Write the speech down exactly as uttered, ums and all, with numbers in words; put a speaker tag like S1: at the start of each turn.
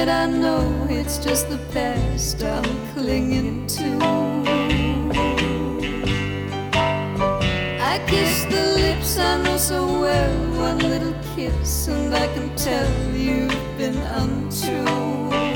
S1: yet I know it's just the past I'm clinging to. I kiss the lips I know so well, one little kiss and I can tell you've been untrue.